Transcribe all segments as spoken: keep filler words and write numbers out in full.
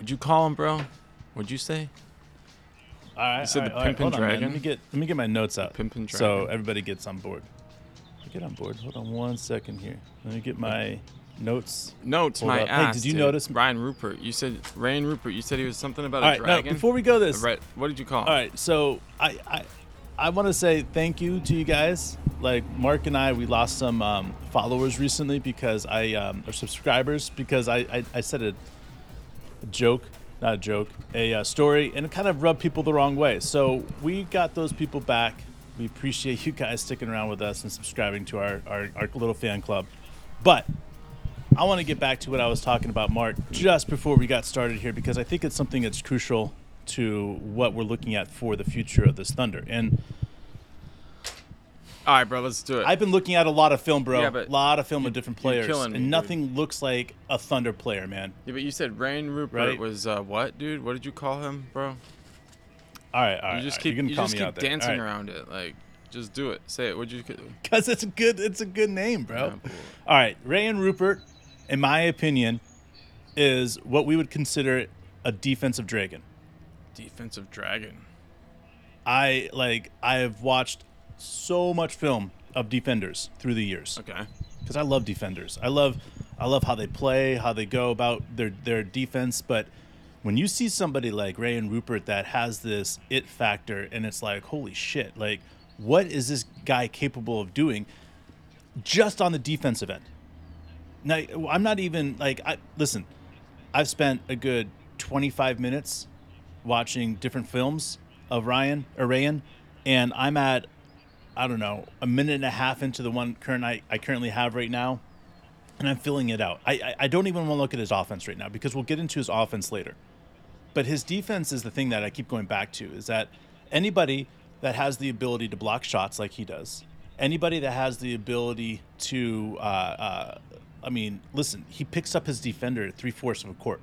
What'd you call him, bro? What'd you say? All right, You said all the right, all right, Pimpin' hold on, man. Dragon? Let me get let me get my notes out. Pimpin' So Dragon. everybody gets on board. Get on board. Hold on one second here. Let me get my notes. Notes, Hold my up. Hey, ass. did you dude. notice- Ryan Rupert? You said Ryan Rupert. You said he was something about All a right, now dragon. before we go this, Right. What did you call him? all right. So I I, I want to say thank you to you guys. Like Mark and I, we lost some um, followers recently because I um, or subscribers because I I, I said a, a joke, not a joke, a uh, story, and it kind of rubbed people the wrong way. So we got those people back. We appreciate you guys sticking around with us and subscribing to our, our, our little fan club. But I want to get back to what I was talking about, Mark, just before we got started here, because I think it's something that's crucial to what we're looking at for the future of this Thunder. And All right, bro. Let's do it. I've been looking at a lot of film, bro. Yeah, A but lot of film you- of different you're players. killing me, and dude. nothing looks like a Thunder player, man. yeah, but you said Ryan Rupert Right. was uh, what, dude? What did you call him, bro? All right, all right. You just all right. keep You're gonna you call just me keep out there. dancing All right. around it. Like, just do it. Say it. What'd you? Because it's a good it's a good name, bro. Yeah, cool. All right, Ryan Rupert, in my opinion, is what we would consider a defensive dragon. Defensive dragon. I like I have watched so much film of defenders through the years Okay. because I love defenders. I love I love how they play, how they go about their their defense, but when you see somebody like Ryan Rupert that has this it factor and it's like, holy shit, like what is this guy capable of doing just on the defensive end? Now, I'm not even like I listen, I've spent a good twenty-five minutes watching different films of Ryan or Ryan, and I'm at I don't know, a minute and a half into the one current I, I currently have right now, and I'm filling it out. I, I I don't even want to look at his offense right now because we'll get into his offense later. But his defense is the thing that I keep going back to, is that anybody that has the ability to block shots like he does, anybody that has the ability to, uh, uh, I mean, listen, he picks up his defender at three-fourths of a court.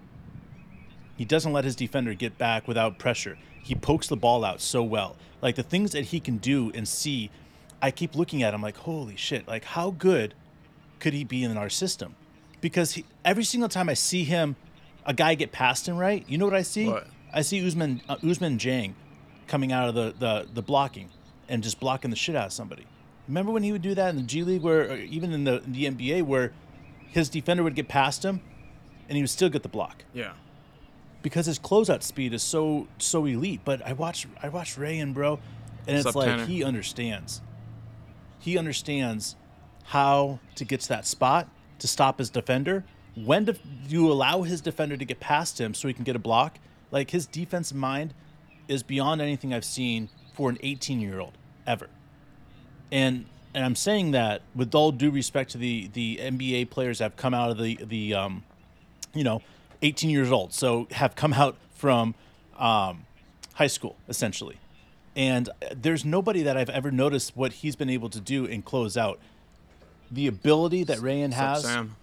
He doesn't let his defender get back without pressure. He pokes the ball out so well. Like the things that he can do and see, I keep looking at him like, holy shit, like how good could he be in our system? Because he, every single time I see him, a guy get past him, right? You know what I see? What? I see Usman uh, Usman Jang coming out of the, the, the blocking and just blocking the shit out of somebody. Remember when he would do that in the G League, where or even in the, in the N B A, where his defender would get past him and he would still get the block? Yeah. Because his closeout speed is so so elite. But I watch I watch Rayan, bro, and What's it's up, like Tanner? he understands. He understands how to get to that spot to stop his defender. When do you allow his defender to get past him so he can get a block? Like his defensive mind is beyond anything I've seen for an eighteen-year-old ever. And and I'm saying that with all due respect to the the N B A players that have come out of the the um, you know, eighteen years old, so have come out from um, high school essentially. And there's nobody that I've ever noticed what he's been able to do and close out. The ability that Rayan What's up, has Sam?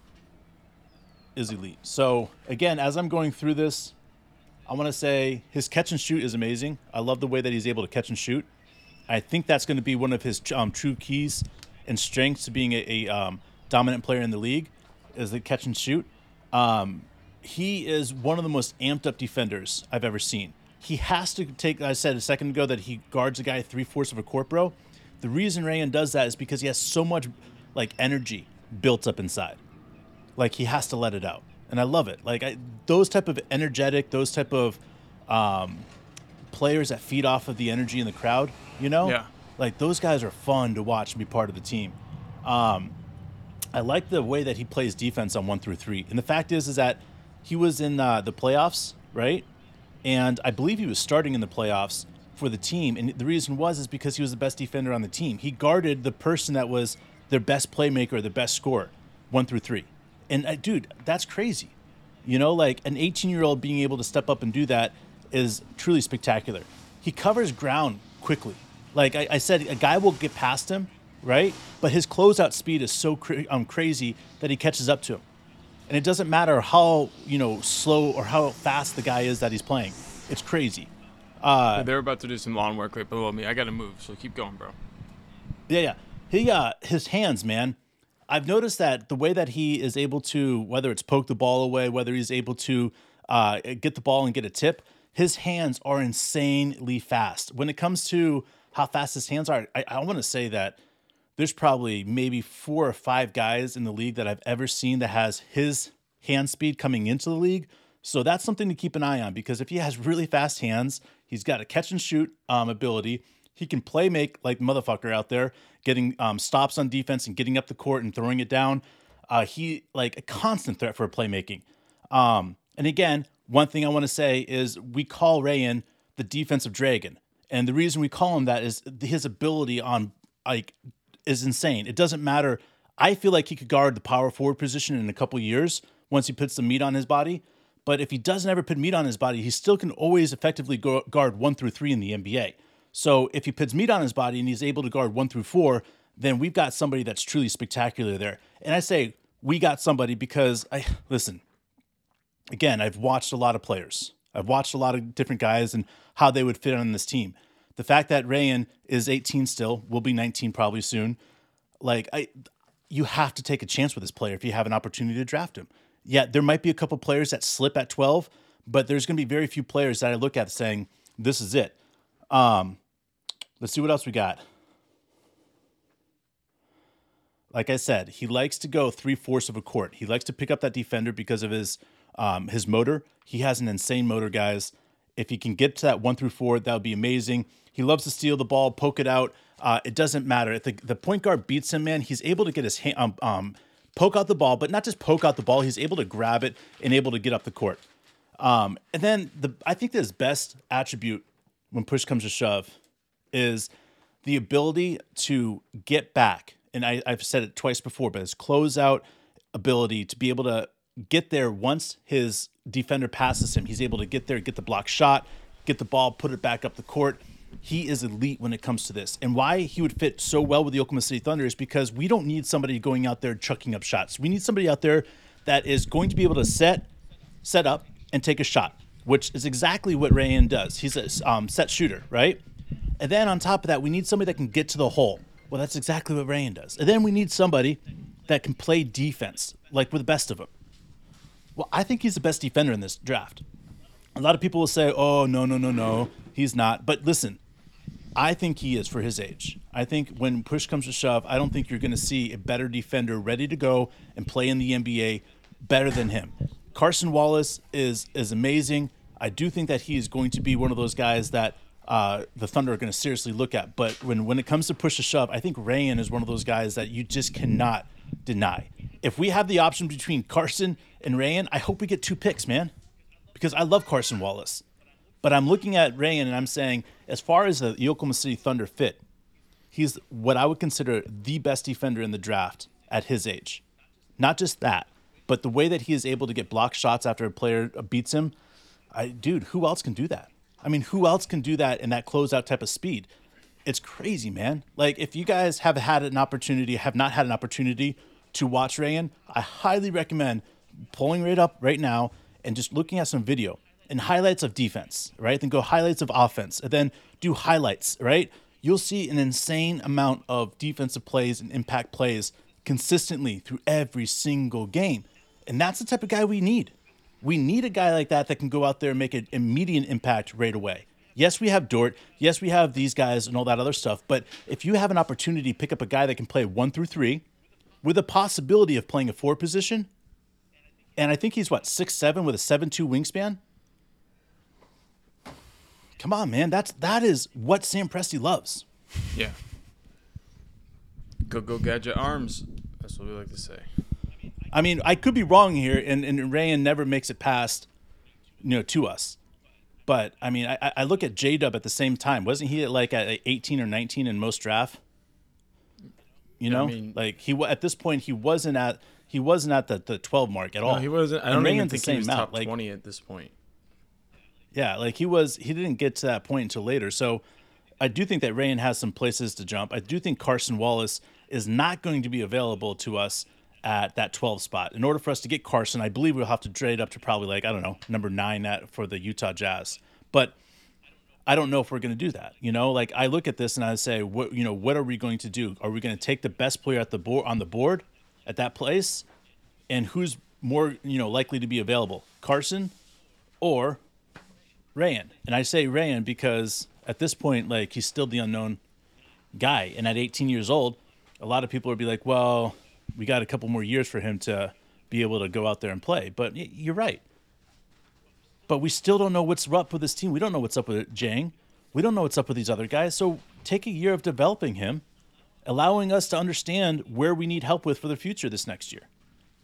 is elite. So again, as I'm going through this, I want to say his catch and shoot is amazing. I love the way that he's able to catch and shoot. I think that's going to be one of his um, true keys and strengths to being a, a um, dominant player in the league, is the catch and shoot. Um, he is one of the most amped up defenders I've ever seen. He has to take, I said a second ago, that he guards a guy at three-fourths of a court, bro. The reason Rayan does that is because he has so much like energy built up inside. Like he has to let it out. And I love it. Like I, those type of energetic, those type of um, players that feed off of the energy in the crowd, you know? Yeah. Like those guys are fun to watch and be part of the team. Um, I like the way that he plays defense on one through three. And the fact is, is that he was in uh, the playoffs, right? And I believe he was starting in the playoffs for the team. And the reason was is because he was the best defender on the team. He guarded the person that was their best playmaker, their best scorer, one through three. And uh, dude, that's crazy. You know, like an eighteen-year-old being able to step up and do that is truly spectacular. He covers ground quickly. Like I, I said, a guy will get past him, right? But his closeout speed is so cra- um, crazy that he catches up to him. And it doesn't matter how, you know, slow or how fast the guy is that he's playing. It's crazy. Uh, They're about to do some lawn work right below me. I got to move, so keep going, bro. Yeah, yeah. He, uh, his hands, man. I've noticed that the way that he is able to, whether it's poke the ball away, whether he's able to uh, get the ball and get a tip. His hands are insanely fast. When it comes to how fast his hands are, I, I want to say that there's probably maybe four or five guys in the league that I've ever seen that has his hand speed coming into the league. So that's something to keep an eye on, because if he has really fast hands, he's got a catch and shoot um, ability. He can play make like motherfucker out there, getting um, stops on defense and getting up the court and throwing it down. Uh, he like a constant threat for playmaking. Um, and again, one thing I want to say is we call Rayan the defensive dragon. And the reason we call him that is his ability on like is insane. It doesn't matter. I feel like he could guard the power forward position in a couple years once he puts the meat on his body. But if he doesn't ever put meat on his body, he still can always effectively go, guard one through three in the N B A. So if he puts meat on his body and he's able to guard one through four, then we've got somebody that's truly spectacular there. And I say we got somebody because I listen. Again, I've watched a lot of players. I've watched a lot of different guys and how they would fit on this team. The fact that Rayan is eighteen still, will be nineteen probably soon. Like I, you have to take a chance with this player if you have an opportunity to draft him. Yeah, there might be a couple players that slip at twelve, but there's going to be very few players that I look at saying this is it. Um, let's see what else we got. Like I said, he likes to go three-fourths of a court. He likes to pick up that defender because of his um, his motor. He has an insane motor, guys. If he can get to that one through four, that would be amazing. He loves to steal the ball, poke it out. Uh, it doesn't matter. If the, the point guard beats him, man, he's able to get his hand, um, um, poke out the ball, but not just poke out the ball. He's able to grab it and able to get up the court. Um, and then the I think his best attribute when push comes to shove is the ability to get back. And I, I've said it twice before, but his closeout ability to be able to get there once his defender passes him. He's able to get there, get the block shot, get the ball, put it back up the court. He is elite when it comes to this. And why he would fit so well with the Oklahoma City Thunder is because we don't need somebody going out there chucking up shots. We need somebody out there that is going to be able to set, set up and take a shot, which is exactly what Rayan does. He's a um, set shooter, right? And then on top of that, we need somebody that can get to the hole. Well, that's exactly what Rayan does. And then we need somebody that can play defense, like with the best of them. Well, I think he's the best defender in this draft. A lot of people will say, oh, no, no, no, no, he's not. But listen, I think he is for his age. I think when push comes to shove, I don't think you're going to see a better defender ready to go and play in the N B A better than him. Carson Wallace is is amazing. I do think that he is going to be one of those guys that uh, the Thunder are going to seriously look at. But when, when it comes to push to shove, I think Rayan is one of those guys that you just cannot deny. If we have the option between Carson and Rayan, I hope we get two picks, man, because I love Carson Wallace. But I'm looking at Rayan and I'm saying, as far as the Oklahoma City Thunder fit, he's what I would consider the best defender in the draft at his age. Not just that, but the way that he is able to get block shots after a player beats him. I, dude, who else can do that? I mean, who else can do that in that closeout type of speed? It's crazy, man. Like, if you guys have had an opportunity, have not had an opportunity to watch Rayan, I highly recommend pulling it up right now and just looking at some video and highlights of defense, right? Then go highlights of offense and then do highlights, right? You'll see an insane amount of defensive plays and impact plays consistently through every single game. And that's the type of guy we need. We need a guy like that that can go out there and make an immediate impact right away. Yes, we have Dort. Yes, we have these guys and all that other stuff. But if you have an opportunity to pick up a guy that can play one through three with a possibility of playing a four position, and I think he's, what, six seven with a seven two wingspan? Come on, man. That's, that is what Sam Presti loves. Yeah. Go, go, gadget arms. That's what we like to say. I mean, I could be wrong here, and, and Rayan never makes it past, you know, to us. But, I mean, I, I look at J-Dub at the same time. Wasn't he at like at eighteen or nineteen in most draft? You know? I mean, like, he at this point, he wasn't at he wasn't at the, the twelve mark at all. No, he wasn't. I don't and even Rayan's think the he was same top amount. Like, twenty at this point. yeah, like he was, he didn't get to that point until later. So I do think that Rayan has some places to jump. I do think Carson Wallace is not going to be available to us at that twelve spot. In order for us to get Carson, I believe we'll have to trade up to probably like, I don't know, number nine at, for the Utah Jazz. But I don't know if we're going to do that. You know, like I look at this and I say, what, you know, what are we going to do? Are we going to take the best player at the board on the board at that place? And who's more, you know, likely to be available, Carson or Rayan. And I say Rayan because at this point, like, he's still the unknown guy. And at eighteen years old, a lot of people would be like, well, we got a couple more years for him to be able to go out there and play. But y- you're right. But we still don't know what's up with this team. We don't know what's up with Jang. We don't know what's up with these other guys. So take a year of developing him, allowing us to understand where we need help with for the future this next year.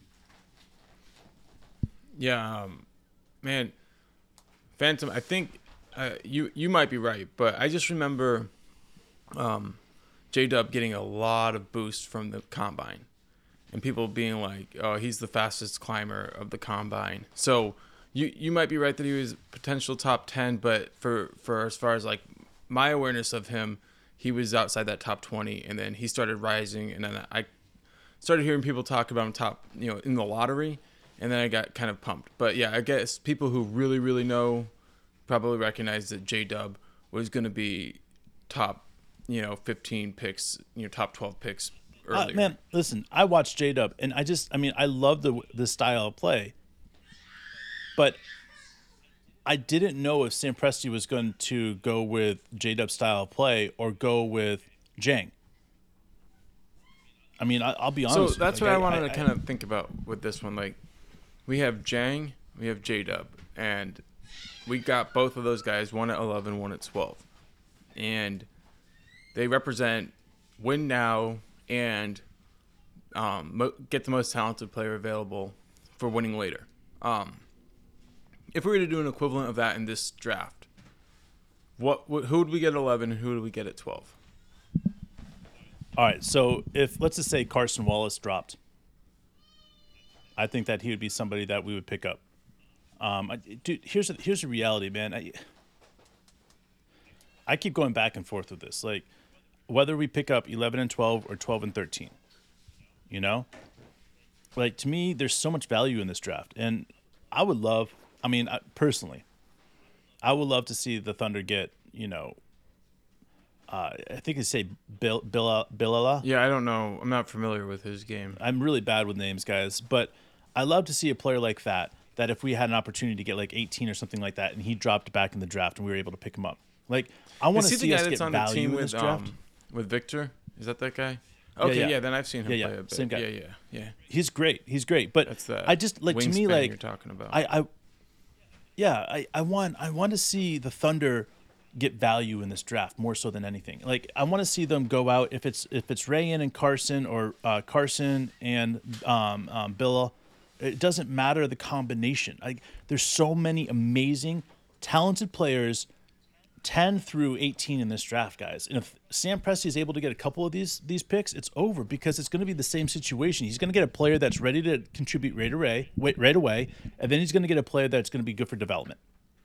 Yeah, um, man, Phantom. I think uh, you you might be right, but I just remember um, J Dub getting a lot of boost from the combine, and people being like, "Oh, he's the fastest climber of the combine." So you you might be right that he was potential top ten, but for for as far as like my awareness of him, he was outside that top twenty, and then he started rising, and then I started hearing people talk about him top, you know, in the lottery. And then I got kind of pumped. But yeah, I guess people who really, really know probably recognize that J-Dub was going to be top, you know, fifteen picks, you know, top twelve picks earlier. Uh, man, listen, I watched J-Dub, and I just, I mean, I love the the style of play. But I didn't know if Sam Presti was going to go with J-Dub style of play or go with Jang. I mean, I, I'll be honest So with you. that's Like, what I, I wanted I, to kind of think about with this one. Like, we have Jang, we have J-Dub, and we got both of those guys, one at eleven, one at twelve. And they represent win now and um, mo- get the most talented player available for winning later. Um, if we were to do an equivalent of that in this draft, what, what who would we get at eleven and who would we get at twelve? All right, so if let's just say Carson Wallace dropped, I think that he would be somebody that we would pick up. Um, I, dude, here's a, here's the reality, man. I, I keep going back and forth with this, like whether we pick up eleven and twelve or twelve and thirteen. You know, like to me, there's so much value in this draft, and I would love. I mean, I, personally, I would love to see the Thunder get, you know. Uh, I think they say Bill Bill Billala. Yeah, I don't know. I'm not familiar with his game. I'm really bad with names, guys, but I love to see a player like that. That if we had an opportunity to get like eighteen or something like that, and he dropped back in the draft, and we were able to pick him up, like I want to Is see he the guy us that's get on the value team in with this draft. um, with Victor? Is that that guy? Okay, yeah, yeah. then I've seen him Yeah, yeah, play a bit. same guy. Yeah, yeah, yeah. He's great. He's great, but That's the I just like to me wingspan like you're talking about. I, I yeah, I, I want I want to see the Thunder get value in this draft more so than anything. Like I want to see them go out if it's if it's Rayan and Carson or uh, Carson and um, um, Billa. It doesn't matter the combination. Like there's so many amazing, talented players, ten through eighteen in this draft, guys. And if Sam Presti is able to get a couple of these these picks, it's over because it's going to be the same situation. He's going to get a player that's ready to contribute right away, wait, right away, and then he's going to get a player that's going to be good for development.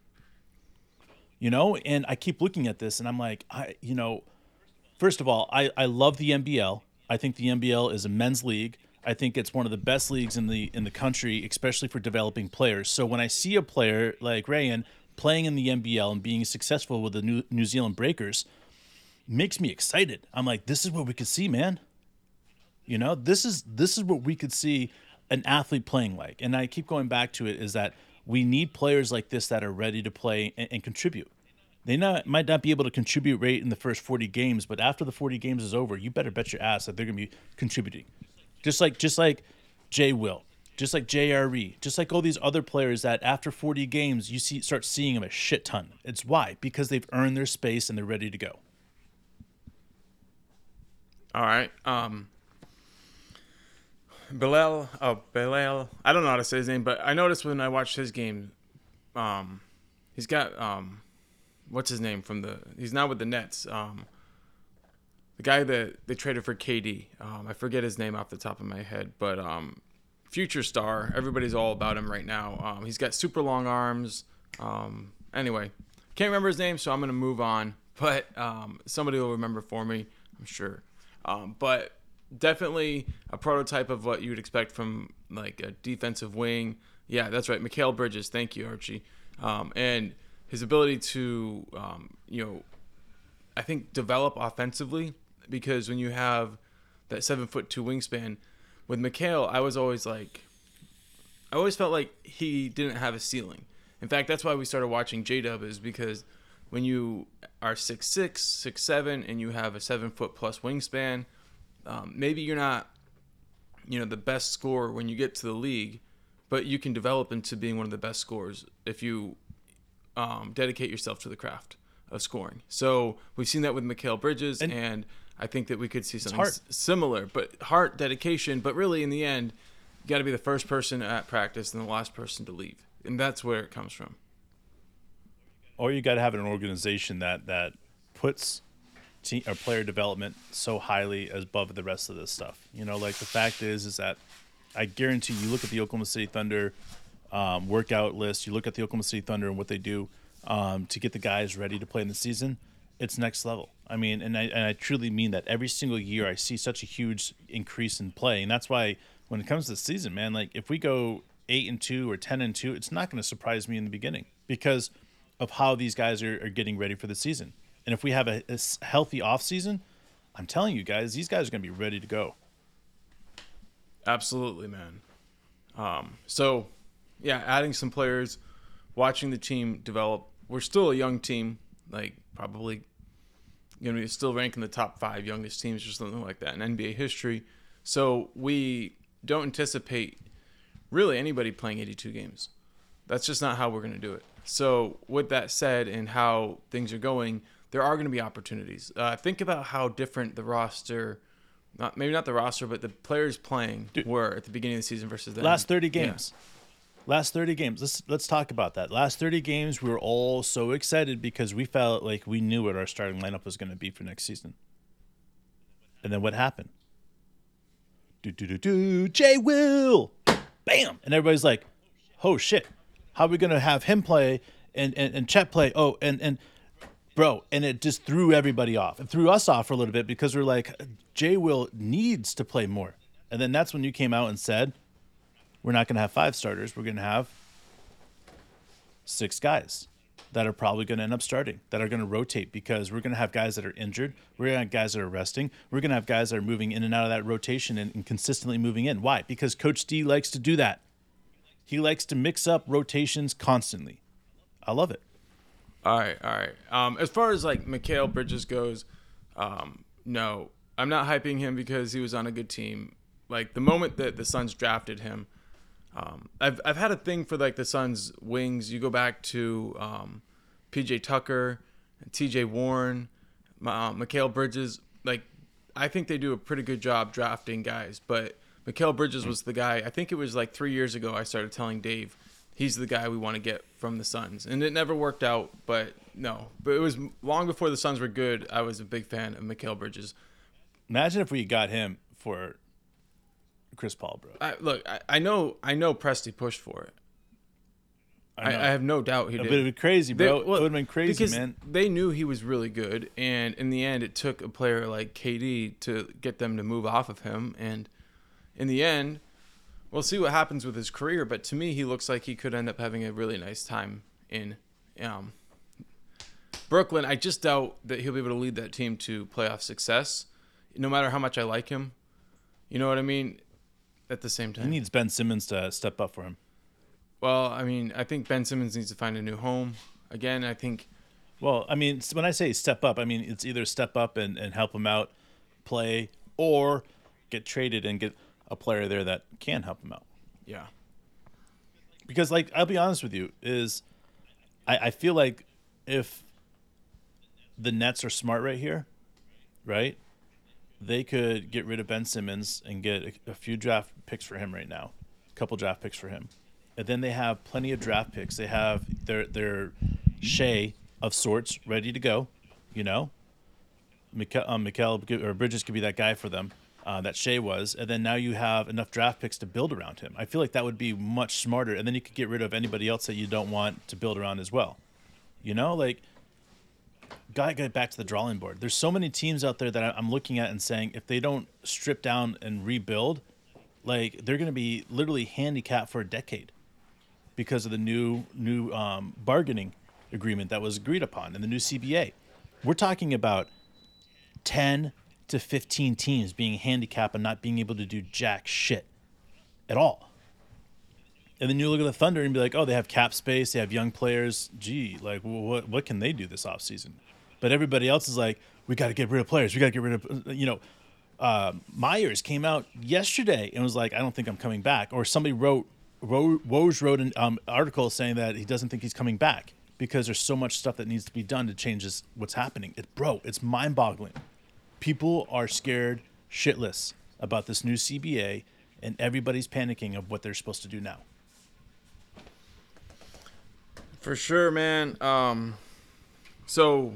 You know, and I keep looking at this, and I'm like, I, you know, first of all, I, I love the N B L. I think the N B L is a men's league. I think it's one of the best leagues in the in the country, especially for developing players. So when I see a player like Rayan playing in the N B L and being successful with the New, New Zealand Breakers, makes me excited. I'm like, this is what we could see, man. You know, this is this is what we could see an athlete playing like. And I keep going back to it is that we need players like this that are ready to play and, and contribute. They not, might not be able to contribute right in the first forty games, but after the forty games is over, you better bet your ass that they're going to be contributing. Just like just like Jay Will, just like J R E, just like all these other players that after forty games, you see start seeing them a shit ton. It's why? Because they've earned their space and they're ready to go. All right. Um, Bilal, oh, Bilal, I don't know how to say his name, but I noticed when I watched his game, um, he's got, um, what's his name from the, he's now with the Nets. Um, the guy that they traded for K D. Um, I forget his name off the top of my head, but um, future star. Everybody's all about him right now. Um, he's got super long arms. Um, anyway, can't remember his name, so I'm going to move on. But um, somebody will remember for me, I'm sure. Um, but definitely a prototype of what you would expect from like a defensive wing. Yeah, that's right. Mikal Bridges. Thank you, Archie. Um, and his ability to, um, you know, I think develop offensively, because when you have that seven foot two wingspan with Mikal, I was always like, I always felt like he didn't have a ceiling. In fact, that's why we started watching J-Dub, is because when you are six six, six seven, and you have a seven foot plus wingspan, um, maybe you're not, you know, the best scorer when you get to the league, but you can develop into being one of the best scorers if you um, dedicate yourself to the craft of scoring. So we've seen that with Mikal Bridges, and, and I think that we could see something s- similar, but heart, dedication, but really in the end, you got to be the first person at practice and the last person to leave. And that's where it comes from. Or you got to have an organization that, that puts team or player development so highly as above the rest of this stuff. You know, like the fact is, is that I guarantee you look at the Oklahoma City Thunder um, workout list, you look at the Oklahoma City Thunder and what they do um, to get the guys ready to play in the season, it's next level. I mean, and I, and I truly mean that. Every single year I see such a huge increase in play. And that's why when it comes to the season, man, like if we go eight and two or ten and two, it's not going to surprise me in the beginning because of how these guys are, are getting ready for the season. And if we have a, a healthy off season, I'm telling you guys, these guys are going to be ready to go. Absolutely, man. Um, so, yeah, adding some players, watching the team develop. We're still a young team, like probably going to be still ranked in the top five youngest teams or something like that in N B A history. So we don't anticipate really anybody playing eighty-two games. That's just not how we're going to do it. So with that said and how things are going, there are going to be opportunities. Uh, think about how different the roster, not maybe not the roster, but the players playing Dude, were at the beginning of the season versus then. Last thirty games. Yeah. Last thirty games. Let's let's talk about that. Last thirty games, we were all so excited because we felt like we knew what our starting lineup was going to be for next season. And then what happened? Do do do do. Jay Will. Bam. And everybody's like, "Oh shit. How are we going to have him play and, and, and Chet play?" Oh, and, and bro, and it just threw everybody off. It threw us off for a little bit because we're like, Jay Will needs to play more. And then that's when you came out and said, we're not going to have five starters. We're going to have six guys that are probably going to end up starting, that are going to rotate because we're going to have guys that are injured. We're going to have guys that are resting. We're going to have guys that are moving in and out of that rotation and, and consistently moving in. Why? Because Coach D likes to do that. He likes to mix up rotations constantly. I love it. All right, all right. Um, as far as like Mikal Bridges goes, um, no, I'm not hyping him because he was on a good team. Like the moment that the Suns drafted him, um, I've I've had a thing for like the Suns wings. You go back to um, P J Tucker, T J Warren, uh, Mikal Bridges. Like I think they do a pretty good job drafting guys, but Mikal Bridges was the guy. I think it was like three years ago. I started telling Dave, he's the guy we want to get from the Suns, and it never worked out. But no, but it was long before the Suns were good. I was a big fan of Mikal Bridges. Imagine if we got him for Chris Paul, bro. I, look, I, I know, I know, Presti pushed for it. I, I, I have no doubt he did. But it would be crazy, bro. They, well, it would have been crazy, because man. They knew he was really good, and in the end, it took a player like K D to get them to move off of him. And in the end, we'll see what happens with his career. But to me, he looks like he could end up having a really nice time in um, Brooklyn. I just doubt that he'll be able to lead that team to playoff success, no matter how much I like him. You know what I mean? At the same time, he needs Ben Simmons to step up for him. Well, I mean, I think Ben Simmons needs to find a new home. Again, I think... Well, I mean, when I say step up, I mean, it's either step up and, and help him out, play, or get traded and get a player there that can help him out. Yeah. Because, like, I'll be honest with you, is I, I feel like if the Nets are smart right here, right, they could get rid of Ben Simmons and get a, a few draft picks for him right now, a couple draft picks for him. And then they have plenty of draft picks. They have their their Shea of sorts ready to go, you know. Mikal, um, Mikal or Bridges could be that guy for them, uh, that Shea was. And then now you have enough draft picks to build around him. I feel like that would be much smarter. And then you could get rid of anybody else that you don't want to build around as well. You know, like, gotta get back to the drawing board. There's so many teams out there that I'm looking at and saying if they don't strip down and rebuild, like, they're going to be literally handicapped for a decade. Because of the new new um, bargaining agreement that was agreed upon in the new C B A. We're talking about ten to fifteen teams being handicapped and not being able to do jack shit at all. And then you look at the Thunder and be like, oh, they have cap space, they have young players. Gee, like what what can they do this offseason? But everybody else is like, we got to get rid of players. We got to get rid of, you know, uh, Myers came out yesterday and was like, I don't think I'm coming back. Or somebody wrote, Woj wrote an um, article saying that he doesn't think he's coming back because there's so much stuff that needs to be done to change this, what's happening. It, bro, it's mind-boggling. People are scared shitless about this new C B A, and everybody's panicking of what they're supposed to do now. For sure, man. Um, so,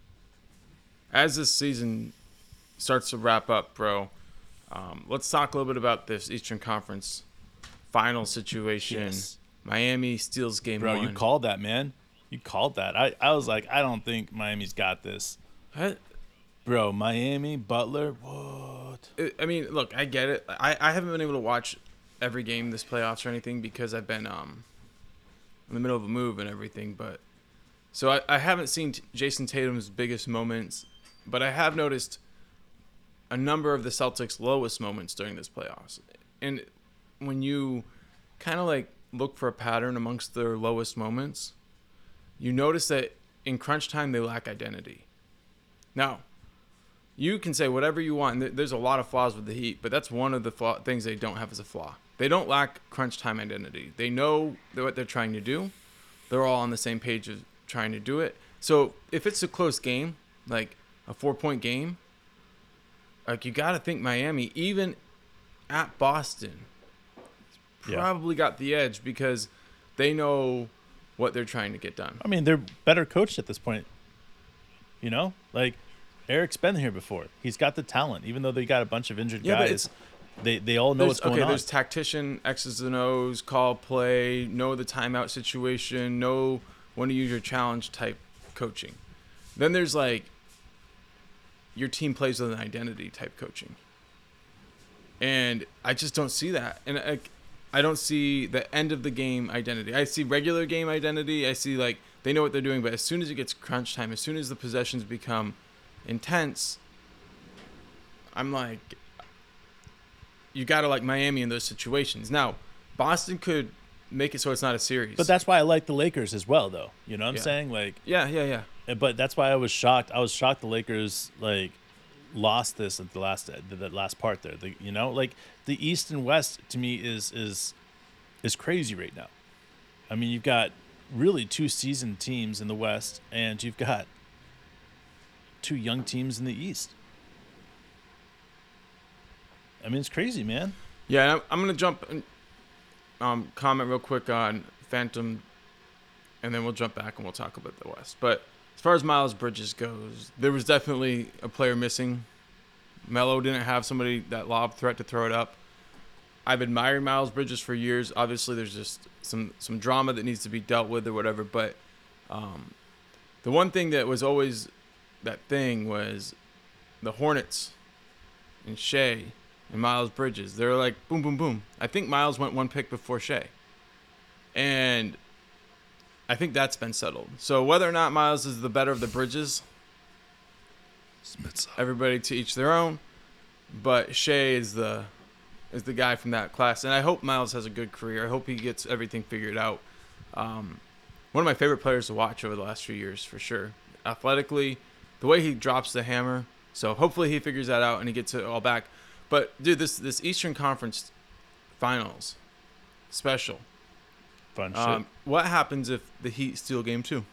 as this season starts to wrap up, bro, um, let's talk a little bit about this Eastern Conference final situation. Yes. Miami steals game Bro, one. you called that, man. You called that. I, I was like, I don't think Miami's got this. What? Bro, Miami, Butler, what? It- I mean, look, I get it. I, I haven't been able to watch every game this playoffs or anything because I've been um in the middle of a move and everything. But so I, I haven't seen t- Jason Tatum's biggest moments, but I have noticed a number of the Celtics' lowest moments during this playoffs. And when you kind of like look for a pattern amongst their lowest moments, you notice that in crunch time they lack identity. Now, you can say whatever you want. and There's a lot of flaws with the Heat, but that's one of the flaw- things they don't have as a flaw. They don't lack crunch time identity. They know what they're trying to do. They're all on the same page of trying to do it. So if it's a close game, like a four-point game, like you got to think Miami, even at Boston, Yeah. probably got the edge because they know what they're trying to get done. I mean, they're better coached at this point. You know? Like, Eric's been here before. He's got the talent, even though they got a bunch of injured Yeah, but guys. They they all know There's- what's going okay, on. there's tactician, X's and O's, call play, know the timeout situation, know when to use your challenge type coaching. Then there's like your team plays with an identity type coaching. And I just don't see that. And I, I don't see the end of the game identity. I see regular game identity. I see like they know what they're doing, but as soon as it gets crunch time, as soon as the possessions become intense, I'm like, you got to like Miami in those situations. Now, Boston could make it so it's not a series. But that's why I like the Lakers as well, though. You know what I'm Yeah. saying? Like, yeah, yeah, yeah. but that's why I was shocked. I was shocked the Lakers like lost this at the last the, the last part there. The, you know, like the East and West to me is is is crazy right now. I mean, you've got really two seasoned teams in the West, and you've got two young teams in the East. I mean, it's crazy, man. Yeah, I'm, I'm going to jump and um, comment real quick on Phantom, and then we'll jump back and we'll talk about the West. But as far as Miles Bridges goes, there was definitely a player missing. Melo didn't have somebody that lob threat to throw it up. I've admired Miles Bridges for years. Obviously, there's just some, some drama that needs to be dealt with or whatever. But um, the one thing that was always that thing was the Hornets and Shea and Miles Bridges. They're like, boom, boom, boom. I think Miles went one pick before Shea. And I think that's been settled. So whether or not Miles is the better of the Bridges, everybody to each their own. But Shea is the is the guy from that class. And I hope Miles has a good career. I hope he gets everything figured out. Um, one of my favorite players to watch over the last few years, for sure. Athletically, the way he drops the hammer. So hopefully he figures that out and he gets it all back. But, dude, this this Eastern Conference Finals, special. Fun shit. Um, what happens if the Heat steal game two?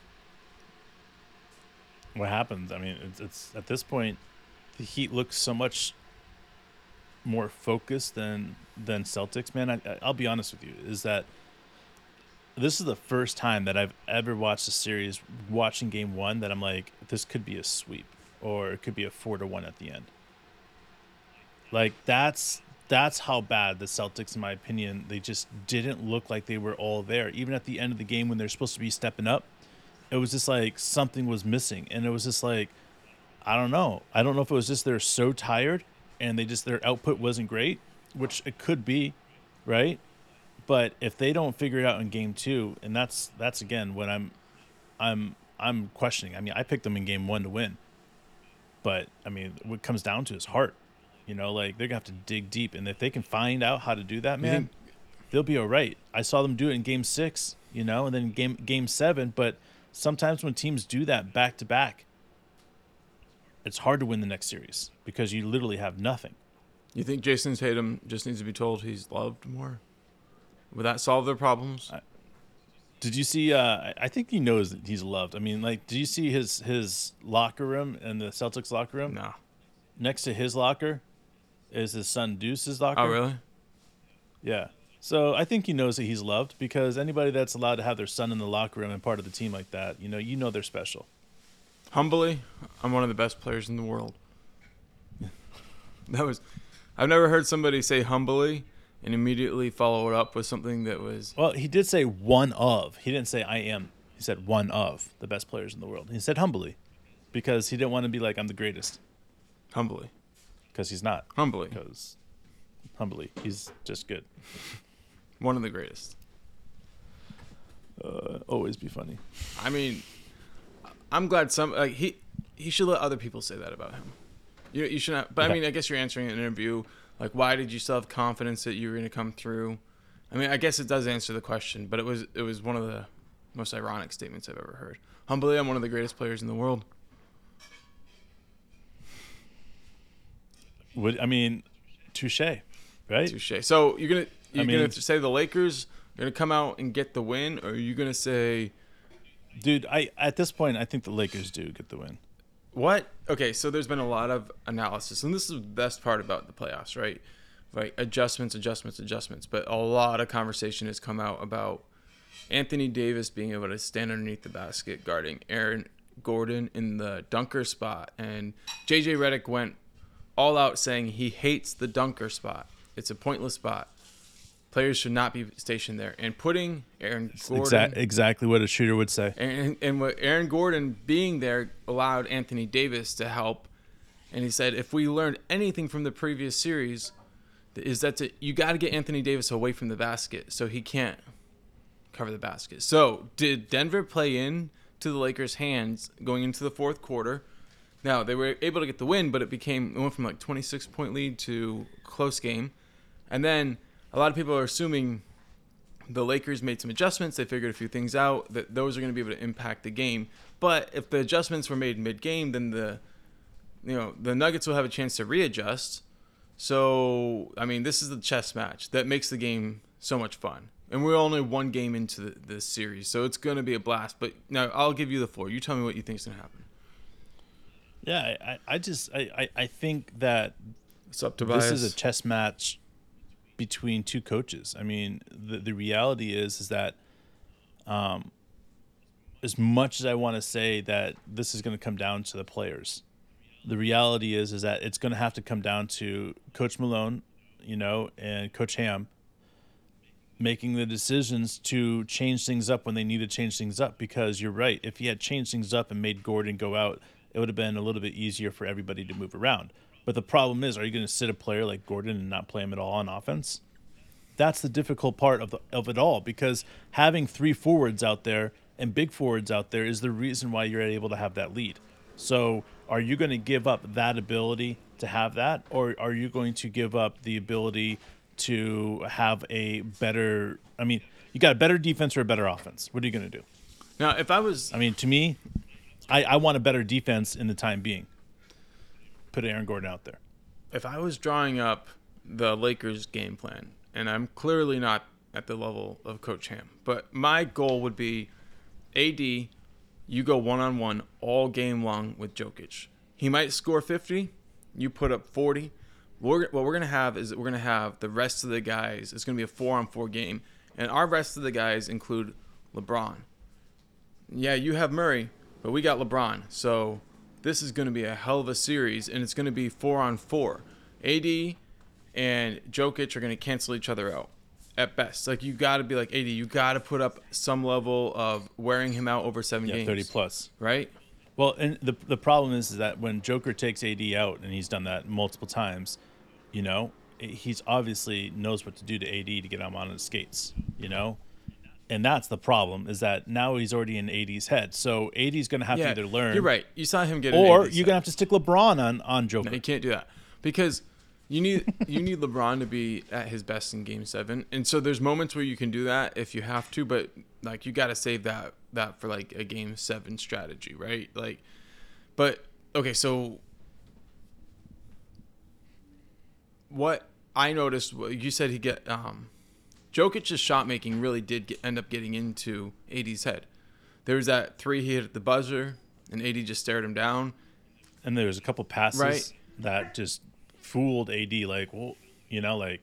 What happens? I mean, it's, it's at this point, the Heat looks so much more focused than than Celtics. Man, I, I'll be honest with you, is that this is the first time that I've ever watched a series, watching game one, that I'm like, this could be a sweep or it could be a four to one at the end. Like that's that's how bad the Celtics, in my opinion, they just didn't look like they were all there. Even at the end of the game when they're supposed to be stepping up, it was just like something was missing. And it was just like, I don't know. I don't know if it was just they're so tired and they just their output wasn't great, which it could be, right? But if they don't figure it out in game two, and that's that's again when I'm I'm I'm questioning. I mean, I picked them in game one to win. But I mean, what it comes down to is heart. You know, like they're gonna have to dig deep, and if they can find out how to do that, man, You think, they'll be all right. I saw them do it in game six, you know, and then game game seven. But sometimes when teams do that back to back, it's hard to win the next series because you literally have nothing. You think Jason Tatum just needs to be told he's loved more? Would that solve their problems? I, did you see? Uh, I think he knows that he's loved. I mean, like, did you see his his locker room in the Celtics locker room? No. Next to his locker is his son Deuce's locker. Oh, really? Yeah. So I think he knows that he's loved because anybody that's allowed to have their son in the locker room and part of the team like that, you know, you know they're special. Humbly, I'm one of the best players in the world. That was, I've never heard somebody say humbly and immediately follow it up with something that was. Well, he did say one of. He didn't say I am. He said one of the best players in the world. He said humbly because he didn't want to be like I'm the greatest. Humbly. Because he's not. Humbly. Because humbly, he's just good. One of the greatest. Uh, always be funny. I mean, I'm glad some like he he should let other people say that about him. You you should not. But I mean, I guess you're answering an interview. Like, why did you still have confidence that you were going to come through? I mean, I guess it does answer the question, but it was it was one of the most ironic statements I've ever heard. Humbly, I'm one of the greatest players in the world. Would I mean, touche, right? Touche. So you're gonna you're I mean, gonna say the Lakers are gonna come out and get the win, or are you gonna say, dude? I at this point, I think the Lakers do get the win. what? Okay, so there's been a lot of analysis, and this is the best part about the playoffs, right? Like adjustments, adjustments, adjustments. But a lot of conversation has come out about Anthony Davis being able to stand underneath the basket, guarding Aaron Gordon in the dunker spot, and J J Redick went all out saying he hates the dunker spot. It's a pointless spot. Players should not be stationed there. And putting Aaron Gordon... Exa- exactly what a shooter would say. And, and what Aaron Gordon being there allowed Anthony Davis to help. And he said, if we learned anything from the previous series, is that to, you got to get Anthony Davis away from the basket so he can't cover the basket. So did Denver play in to the Lakers' hands going into the fourth quarter? Now, they were able to get the win, but it became it went from like twenty-six point lead to close game. And then a lot of people are assuming the Lakers made some adjustments. They figured a few things out, that those are going to be able to impact the game. But if the adjustments were made mid-game, then the you know the Nuggets will have a chance to readjust. So, I mean, this is the chess match that makes the game so much fun. And we're only one game into the, this series, so it's going to be a blast. But now I'll give you the floor. You tell me what you think is going to happen. Yeah, I, I just I, I, I think that It's up to Tobias. This is a chess match between two coaches. I mean, the the reality is is that um, as much as I want to say that this is going to come down to the players, the reality is is that it's going to have to come down to Coach Malone, you know, and Coach Ham making the decisions to change things up when they need to change things up. Because you're right, if he had changed things up and made Gordon go out, it would have been a little bit easier for everybody to move around. But the problem is, are you going to sit a player like Gordon and not play him at all on offense? That's the difficult part of the, of it all, because having three forwards out there and big forwards out there is the reason why you're able to have that lead. So are you going to give up that ability to have that, or are you going to give up the ability to have a better – I mean, you got a better defense or a better offense. What are you going to do? Now, if I was – I mean, to me – I, I want a better defense in the time being. Put Aaron Gordon out there. If I was drawing up the Lakers game plan, and I'm clearly not at the level of Coach Ham, but my goal would be A D, you go one-on-one all game long with Jokic. He might score fifty. You put up forty. We're, what we're going to have is we're going to have the rest of the guys. It's going to be a four-on-four game, and our rest of the guys include LeBron. Yeah, you have Murray, but we got LeBron, so this is going to be a hell of a series, and it's going to be four on four. A D and Jokic are going to cancel each other out at best. Like, you got to be like A D. You got to put up some level of wearing him out over seven yeah, games. thirty plus. Right? Well, and the the problem is, is that when Joker takes A D out, and he's done that multiple times, you know, he's obviously knows what to do to A D to get him on his skates, you know? And that's the problem, is that now he's already in A D's head. So A D's going to have Yeah, to either learn. You're right. You saw him get Or an A D you're going to have to stick LeBron on, on Joker. No, you can't do that. Because You need you need LeBron to be at his best in Game Seven, and so there's moments where you can do that if you have to, but like you got to save that that for like a Game Seven strategy, right? Like, but okay, so what I noticed, you said he get um, Jokic's shot making really did get, end up getting into A D's head. There was that three he hit at the buzzer, and A D just stared him down, and there was a couple passes right. that just fooled A D. Like, well, you know, like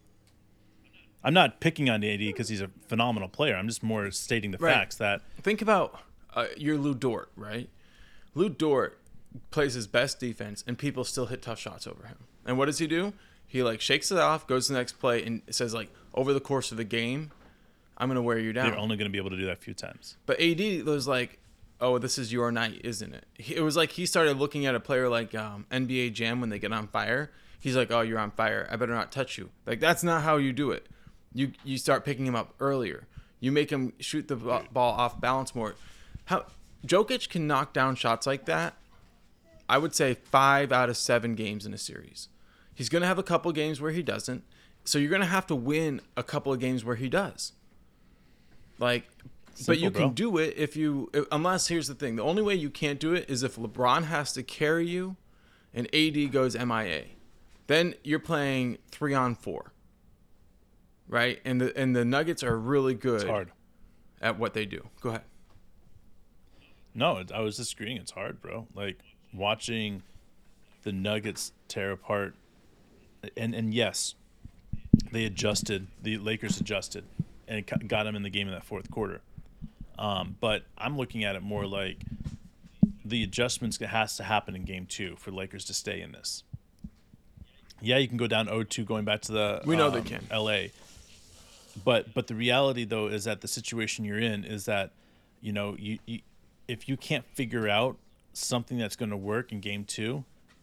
I'm not picking on A D because he's a phenomenal player. I'm just more stating the right. facts that. Think about uh, your Lou Dort, right? Lou Dort plays his best defense, and people still hit tough shots over him. And what does he do? He like shakes it off, goes to the next play, and says like, over the course of the game, I'm gonna wear you down. You're only gonna be able to do that a few times. But A D was like, oh, this is your night, isn't it? It was like he started looking at a player like um, N B A Jam when they get on fire. He's like, oh, you're on fire. I better not touch you. Like, that's not how you do it. You you start picking him up earlier. You make him shoot the ball off balance more. How Jokic can knock down shots like that, I would say five out of seven games in a series. He's going to have a couple games where he doesn't. So you're going to have to win a couple of games where he does. Like, Simple, but you can bro. do it if you, unless here's the thing. The only way you can't do it is if LeBron has to carry you and A D goes M I A. Then you're playing three on four. Right? And the and the Nuggets are really good it's hard. at what they do. Go ahead. No, I was disagreeing. It's hard, bro. Like, watching the Nuggets tear apart. And, and yes, they adjusted. The Lakers adjusted and it got them in the game in that fourth quarter. Um, but I'm looking at it more like the adjustments has to happen in game two for Lakers to stay in this. Yeah, you can go down oh two going back to the we know um, they can. L A. But but the reality though is that the situation you're in is that, you know, you, you if you can't figure out something that's going to work in game two,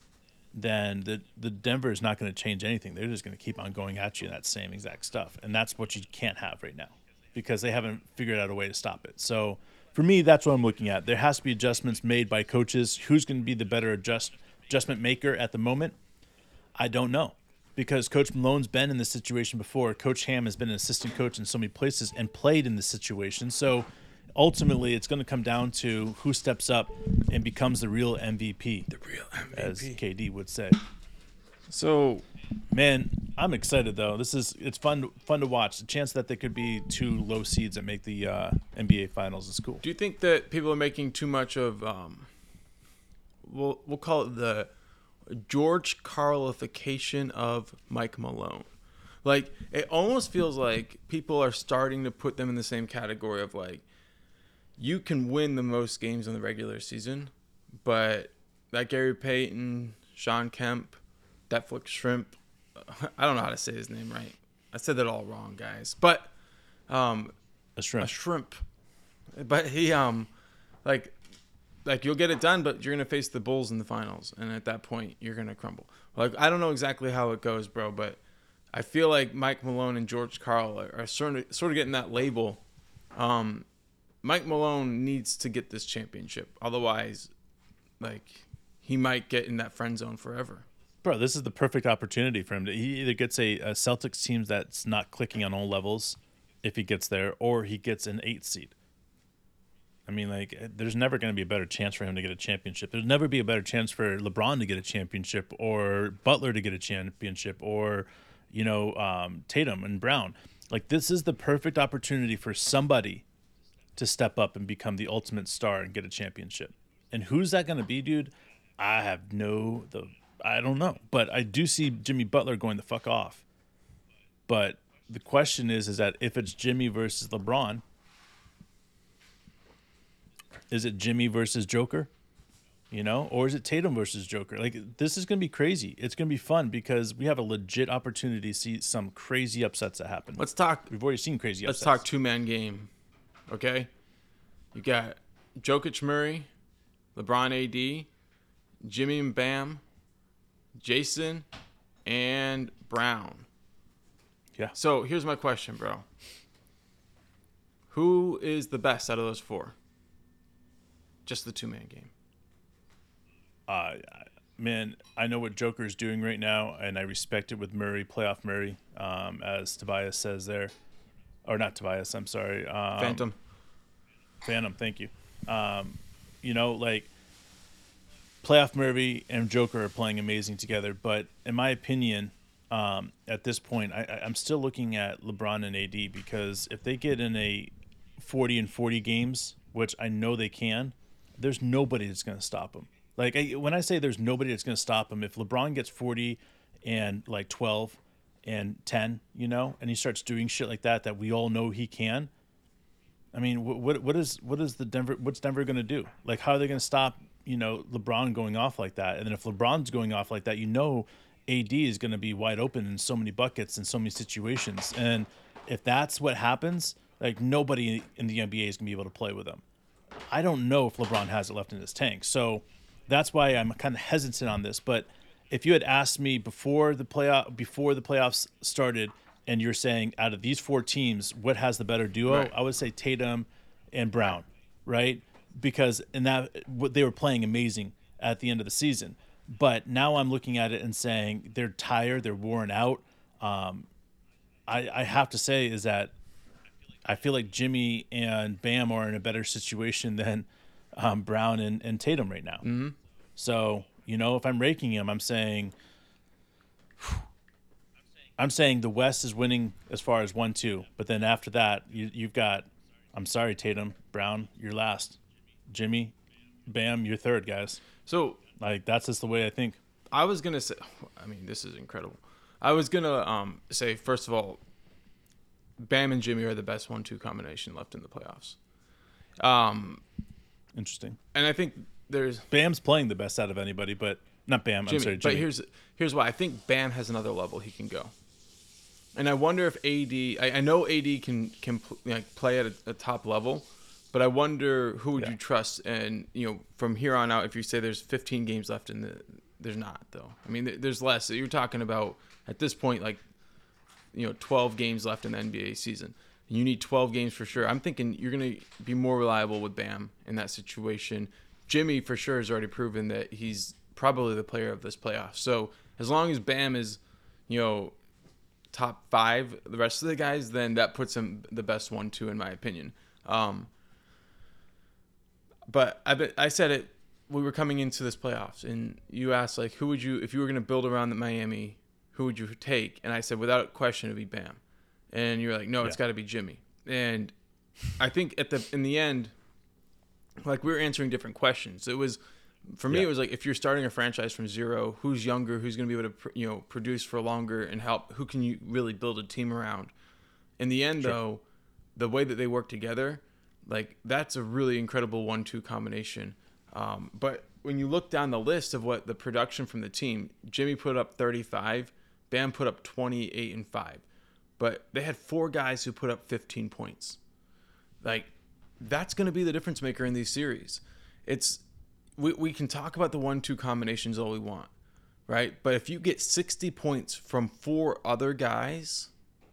then the the Denver is not going to change anything. They're just going to keep on going at you in that same exact stuff, and that's what you can't have right now because they haven't figured out a way to stop it. So for me, that's what I'm looking at. There has to be adjustments made by coaches. Who's going to be the better adjust adjustment maker at the moment? I don't know, because Coach Malone's been in this situation before. Coach Ham has been an assistant coach in so many places and played in this situation. So ultimately, it's going to come down to who steps up and becomes the real M V P. The real M V P, as K D would say. So, man, I'm excited though. This is it's fun fun to watch. The chance that there could be two low seeds that make the uh, N B A Finals is cool. Do you think that people are making too much of? Um, we'll we'll call it the George Karlification of Mike Malone. Like, it almost feels like people are starting to put them in the same category of like, you can win the most games in the regular season, but that Gary Payton, Sean Kemp, Netflix Shrimp, I don't know how to say his name right. I said that all wrong, guys. But um, a shrimp. A shrimp. But he um, like. Like, you'll get it done, but you're going to face the Bulls in the finals. And at that point, you're going to crumble. Like, I don't know exactly how it goes, bro, but I feel like Mike Malone and George Karl are, are sort of, sort of getting that label. Um, Mike Malone needs to get this championship. Otherwise, like, he might get in that friend zone forever. Bro, this is the perfect opportunity for him. To, he either gets a, a Celtics team that's not clicking on all levels if he gets there, or he gets an eighth seed. I mean, like, there's never going to be a better chance for him to get a championship. There'll never be a better chance for LeBron to get a championship or Butler to get a championship or, you know, um, Tatum and Brown. Like, this is the perfect opportunity for somebody to step up and become the ultimate star and get a championship. And who's that going to be, dude? I have no, the I don't know. But I do see Jimmy Butler going the fuck off. But the question is, is that if it's Jimmy versus LeBron, is it Jimmy versus Joker, you know, or is it Tatum versus Joker? Like, this is going to be crazy. It's going to be fun because we have a legit opportunity to see some crazy upsets that happen. Let's talk. We've already seen crazy let's upsets. Let's talk two-man game, okay? You got Jokic Murray, LeBron A D, Jimmy and Bam, Jason, and Brown. Yeah. So here's my question, bro. Who is the best out of those four? Just the two-man game. Uh, man, I know what Joker's doing right now, and I respect it with Murray, playoff Murray, um, as Tobias says there, or not Tobias. I'm sorry, um, Phantom. Phantom. Thank you. Um, you know, like playoff Murray and Joker are playing amazing together, but in my opinion, um, at this point, I, I- I'm still looking at LeBron and A D, because if they get in a forty and forty games, which I know they can, there's nobody that's going to stop them. Like I, when I say there's nobody that's going to stop him, if LeBron gets forty and like twelve and ten, you know, and he starts doing shit like that that we all know he can. I mean, what what, what is what is the Denver? What's Denver going to do? Like, how are they going to stop, you know, LeBron going off like that? And then if LeBron's going off like that, you know, A D is going to be wide open in so many buckets in so many situations. And if that's what happens, like nobody in the N B A is going to be able to play with him. I don't know if LeBron has it left in his tank. So that's why I'm kind of hesitant on this. But if you had asked me before the playoff before the playoffs started, and you're saying out of these four teams, what has the better duo? Right. I would say Tatum and Brown, right? Because in that what they were playing amazing at the end of the season. But now I'm looking at it and saying they're tired, they're worn out. Um, I, I have to say is that I feel like Jimmy and Bam are in a better situation than um, Brown and, and Tatum right now. Mm-hmm. So, you know, if I'm raking him, I'm saying I'm saying the West is winning as far as one, two. But then after that, you, you've got, I'm sorry, Tatum, Brown, you're last. Jimmy, Bam, you're third, guys. So Like, that's just the way I think. I was gonna say, I mean, this is incredible. I was gonna um, say, first of all, Bam and Jimmy are the best one-two combination left in the playoffs. Um, Interesting. and I think there's Bam's playing the best out of anybody, but not Bam. Jimmy, I'm sorry, Jimmy. but here's here's why I think Bam has another level he can go. And I wonder if A D. I, I know A D can can pl- like play at a, a top level, but I wonder who would Yeah. you trust. And you know, from here on out, if you say there's fifteen games left in the, there's not though. I mean, there- there's less. So you're talking about at this point, like, you know, twelve games left in the N B A season. You need twelve games for sure. I'm thinking you're gonna be more reliable with Bam in that situation. Jimmy for sure has already proven that he's probably the player of this playoff. So as long as Bam is, you know, top five, the rest of the guys, then that puts him the best one, two, in my opinion. Um, but I bet I said it. We were coming into this playoffs, and you asked like, who would you, if you were going to build around the Miami, who would you take? And I said, without question, it'd be Bam. And you're like, no, it's Yeah. got to be Jimmy. And I think at the in the end, like we were answering different questions. It was. For me, Yeah. it was like if you're starting a franchise from zero, who's younger, who's going to be able to pr- you know produce for longer and help, who can you really build a team around? In the end, Sure. though, the way that they work together, like that's a really incredible one-two combination. Um, but when you look down the list of what the production from the team, Jimmy put up thirty-five, Bam put up twenty-eight and five, but they had four guys who put up fifteen points. Like that's going to be the difference maker in these series. It's We, we can talk about the one-two combinations all we want, right? But if you get sixty points from four other guys,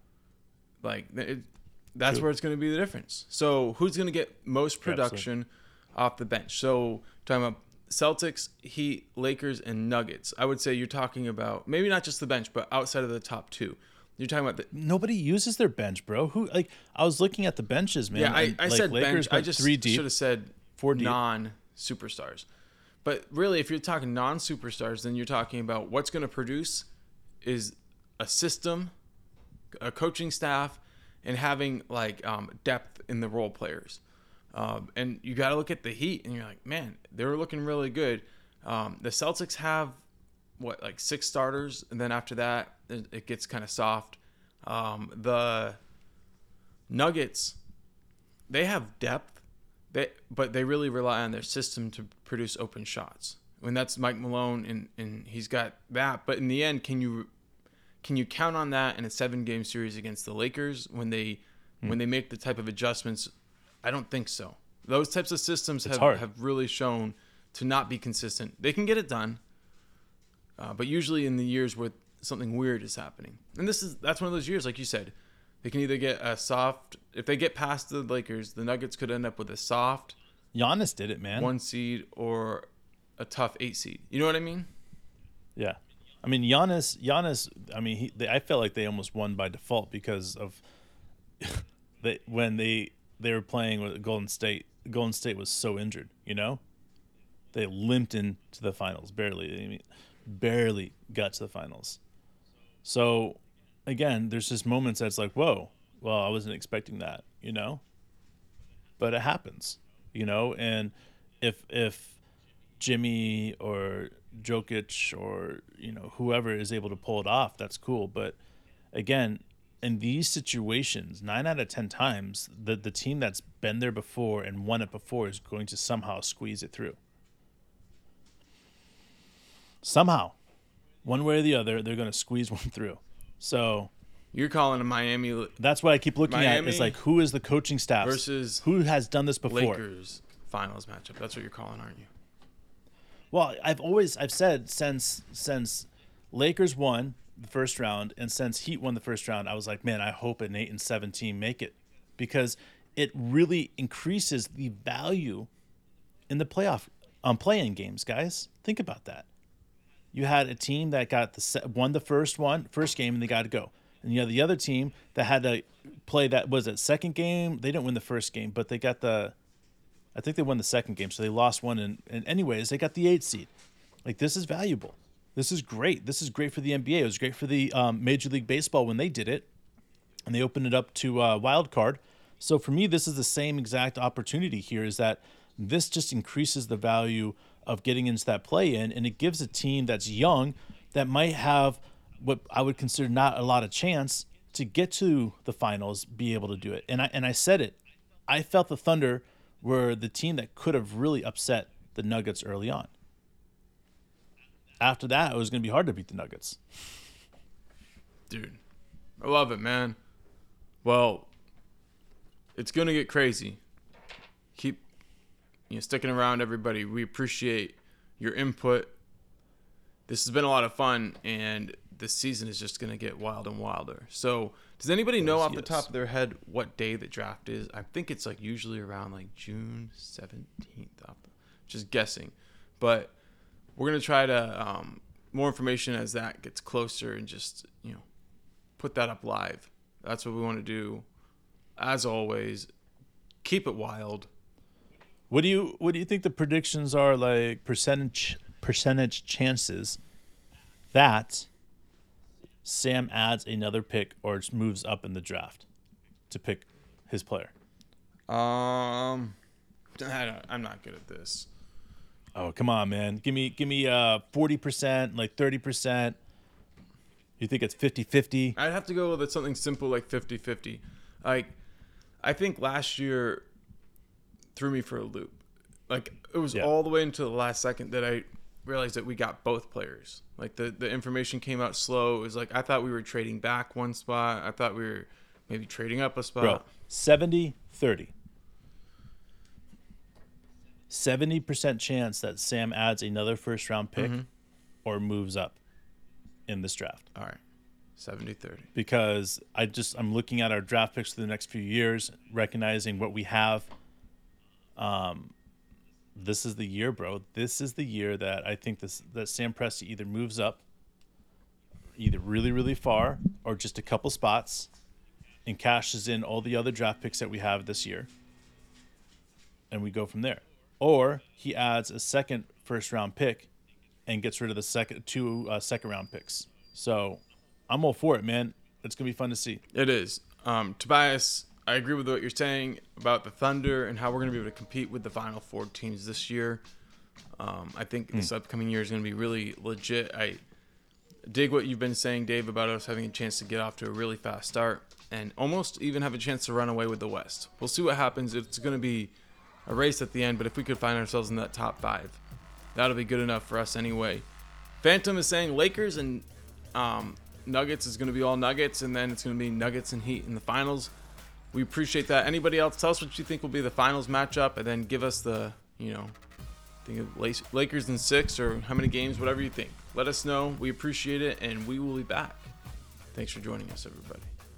like it, that's True. where it's going to be the difference. So who's going to get most production off the bench? So talking about Celtics, Heat, Lakers, and Nuggets. I would say you're talking about maybe not just the bench, but outside of the top two. You're talking about the Nobody uses their bench, bro. Who like I was looking at the benches, man. yeah. I, and, I like, said Lakers bench. I went just three deep. should have said four deep. non-superstars. But really, if you're talking non-superstars, then you're talking about what's going to produce is a system, a coaching staff, and having like um, depth in the role players. Um, and you got to look at the Heat, and you're like, man, they're looking really good. Um, the Celtics have what like six starters, and then after that, it, it gets kind of soft. Um, the Nuggets, they have depth. They, but they really rely on their system to produce open shots. When that's Mike Malone, and, and he's got that. But in the end, can you can you count on that in a seven-game series against the Lakers when they hmm. when they make the type of adjustments? I don't think so. Those types of systems It's have, hard. have really shown to not be consistent. They can get it done, uh, but usually in the years where something weird is happening, and this is that's one of those years, like you said. They can either get a soft, if they get past the Lakers, the Nuggets could end up with a soft Giannis did it, man. one seed or a tough eight seed. You know what I mean? Yeah. I mean, Giannis, Giannis, I mean, he, they, I felt like they almost won by default because of they, when they they were playing with Golden State. Golden State was so injured, you know? They limped into the finals, barely. I mean, barely got to the finals. So, again, there's just moments that's like, whoa, well, I wasn't expecting that, you know? But it happens, you know? And if if Jimmy or Jokic or, you know, whoever is able to pull it off, that's cool. But, again, in these situations, nine out of ten times, the, the team that's been there before and won it before is going to somehow squeeze it through. Somehow. One way or the other, they're going to squeeze one through. So you're calling a Miami. That's what I keep looking Miami at. Is like, who is the coaching staff versus who has done this before? Lakers finals matchup. That's what you're calling, aren't you? Well, I've always I've said since since Lakers won the first round and since Heat won the first round, I was like, man, I hope an eight and seven team make it because it really increases the value in the playoff um, play-in games, guys. Think about that. You had a team that got the won the first one, first game, and they got to go. And you had the other team that had to play that was it second game. They didn't win the first game, but they got the, I think they won the second game, so they lost one. And, and anyways, they got the eighth seed. Like this is valuable. This is great. This is great for the N B A. It was great for the um, Major League Baseball when they did it, and they opened it up to uh, wild card. So for me, this is the same exact opportunity here. Is that this just increases the value of getting into that play-in, and it gives a team that's young that might have what I would consider not a lot of chance to get to the finals, be able to do it. And I and I said it. I felt the Thunder were the team that could have really upset the Nuggets early on. After that, it was going to be hard to beat the Nuggets. Dude, I love it, man. Well, it's going to get crazy. Keep you know, sticking around, everybody. We appreciate your input. This has been a lot of fun, and this season is just going to get wild and wilder. So, does anybody know yes, off yes. the top of their head what day the draft is? I think it's like usually around like June seventeenth. Just guessing. But we're going to try to um, more information as that gets closer and just, you know, put that up live. That's what we want to do. As always, keep it wild. What do you what do you think the predictions are, like percentage percentage chances that Sam adds another pick or just moves up in the draft to pick his player? Um, I don't, I'm not good at this. Oh, come on, man. Give me give me uh forty percent, like thirty percent. You think it's fifty-fifty? I'd have to go with something simple like fifty-fifty. Like, I think last year threw me for a loop. Like, it was Yeah. all the way into the last second that I realized that we got both players. Like, the, the information came out slow. It was like, I thought we were trading back one spot. I thought we were maybe trading up a spot. Bro, seventy thirty. seventy percent chance that Sam adds another first round pick Mm-hmm. or moves up in this draft. All right. seventy thirty. Because I just I'm looking at our draft picks for the next few years, recognizing what we have. Um, this is the year, bro. This is the year that I think this that Sam Presti either moves up, either really really far, or just a couple spots, and cashes in all the other draft picks that we have this year, and we go from there. Or he adds a second first round pick, and gets rid of the second two uh, second round picks. So I'm all for it, man. It's gonna be fun to see. It is. Um, Tobias, I agree with what you're saying about the Thunder and how we're going to be able to compete with the Final Four teams this year. Um, I think this upcoming year is going to be really legit. I dig what you've been saying, Dave, about us having a chance to get off to a really fast start and almost even have a chance to run away with the West. We'll see what happens. It's going to be a race at the end, but if we could find ourselves in that top five, that'll be good enough for us anyway. Phantom is saying Lakers and um, Nuggets is going to be all Nuggets, and then it's going to be Nuggets and Heat in the finals. We appreciate that. Anybody else, tell us what you think will be the finals matchup, and then give us the, you know, think of Lakers in six or how many games, whatever you think. Let us know. We appreciate it, and we will be back. Thanks for joining us, everybody.